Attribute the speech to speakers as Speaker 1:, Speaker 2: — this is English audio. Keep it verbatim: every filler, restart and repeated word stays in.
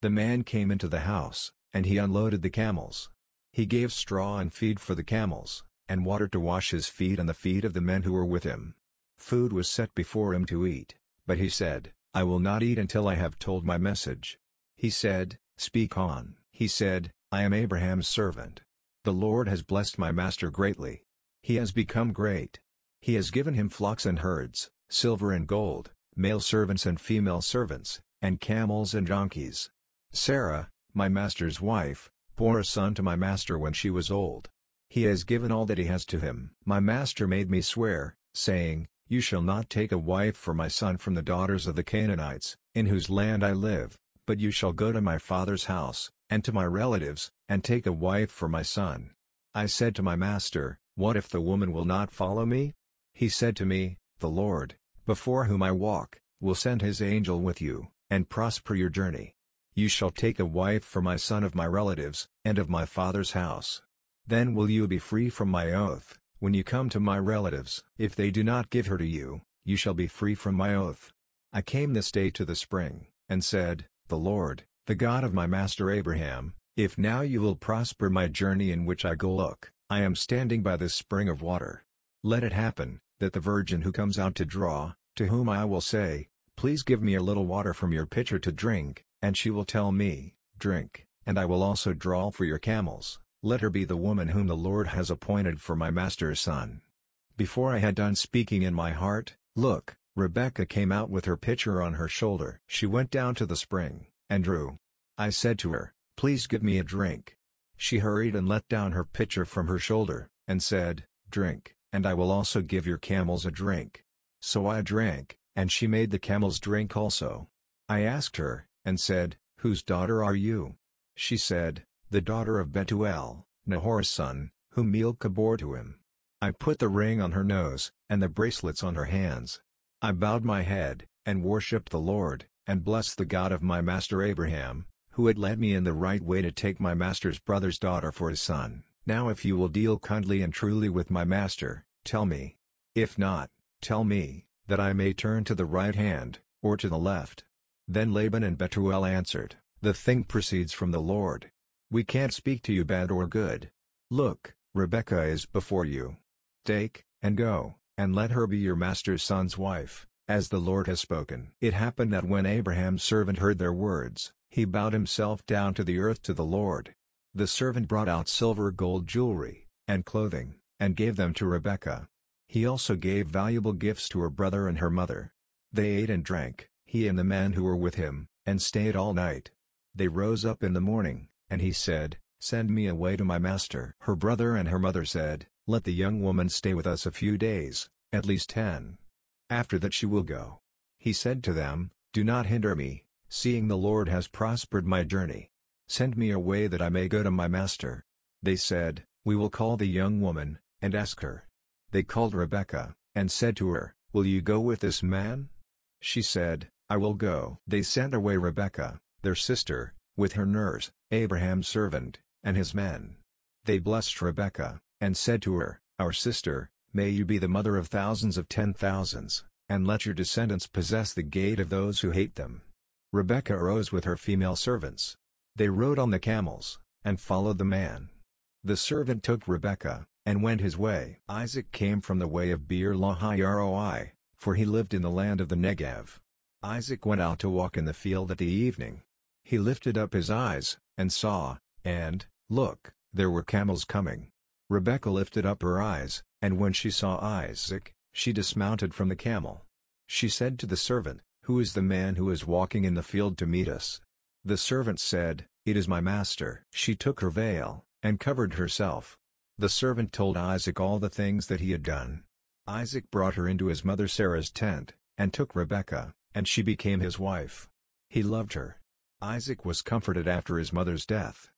Speaker 1: The man came into the house, and he unloaded the camels. He gave straw and feed for the camels, and water to wash his feet and the feet of the men who were with him. Food was set before him to eat, but he said, "I will not eat until I have told my message." He said, "Speak on." He said, "I am Abraham's servant. The Lord has blessed my master greatly. He has become great. He has given him flocks and herds, silver and gold, male servants and female servants, and camels and donkeys. Sarah, my master's wife, bore a son to my master when she was old. He has given all that he has to him. My master made me swear, saying, 'You shall not take a wife for my son from the daughters of the Canaanites, in whose land I live, but you shall go to my father's house, and to my relatives, and take a wife for my son.' I said to my master, 'What if the woman will not follow me?' He said to me, 'The Lord, before whom I walk, will send his angel with you, and prosper your journey. You shall take a wife for my son of my relatives, and of my father's house. Then will you be free from my oath, when you come to my relatives. If they do not give her to you, you shall be free from my oath.' I came this day to the spring, and said, 'The Lord, the God of my master Abraham, if now you will prosper my journey in which I go, look, I am standing by this spring of water. Let it happen, that the virgin who comes out to draw, to whom I will say, Please give me a little water from your pitcher to drink, and she will tell me, Drink, and I will also draw for your camels, let her be the woman whom the Lord has appointed for my master's son.' Before I had done speaking in my heart, look, Rebekah came out with her pitcher on her shoulder. She went down to the spring, and drew. I said to her, Please give me a drink. She hurried and let down her pitcher from her shoulder, and said, Drink, and I will also give your camels a drink. So I drank, and she made the camels drink also. I asked her, and said, Whose daughter are you? She said, The daughter of Bethuel, Nahor's son, whom Milcah bore to him. I put the ring on her nose, and the bracelets on her hands. I bowed my head, and worshipped the Lord, and blessed the God of my master Abraham, who had led me in the right way to take my master's brother's daughter for his son. Now if you will deal kindly and truly with my master, tell me. If not, tell me, that I may turn to the right hand, or to the left. Then Laban and Bethuel answered, The thing proceeds from the Lord. We can't speak to you bad or good. Look, Rebekah is before you. Take, and go, and let her be your master's son's wife, as the Lord has spoken." It happened that when Abraham's servant heard their words, he bowed himself down to the earth to the Lord. The servant brought out silver gold jewelry, and clothing, and gave them to Rebekah. He also gave valuable gifts to her brother and her mother. They ate and drank, he and the men who were with him, and stayed all night. They rose up in the morning, and he said, Send me away to my master. Her brother and her mother said, Let the young woman stay with us a few days, at least ten. After that she will go. He said to them, Do not hinder me, seeing the Lord has prospered my journey. Send me away that I may go to my master. They said, We will call the young woman, and ask her. They called Rebekah, and said to her, Will you go with this man? She said, I will go. They sent away Rebekah, their sister, with her nurse, Abraham's servant, and his men. They blessed Rebekah, and said to her, Our sister, may you be the mother of thousands of ten thousands, and let your descendants possess the gate of those who hate them. Rebekah arose with her female servants. They rode on the camels, and followed the man. The servant took Rebekah, and went his way. Isaac came from the way of Beer-lahai-roi, for he lived in the land of the Negev. Isaac went out to walk in the field at the evening. He lifted up his eyes, and saw, and, look, there were camels coming. Rebekah lifted up her eyes, and when she saw Isaac, she dismounted from the camel. She said to the servant, Who is the man who is walking in the field to meet us? The servant said, It is my master. She took her veil, and covered herself. The servant told Isaac all the things that he had done. Isaac brought her into his mother Sarah's tent, and took Rebekah, and she became his wife. He loved her. Isaac was comforted after his mother's death.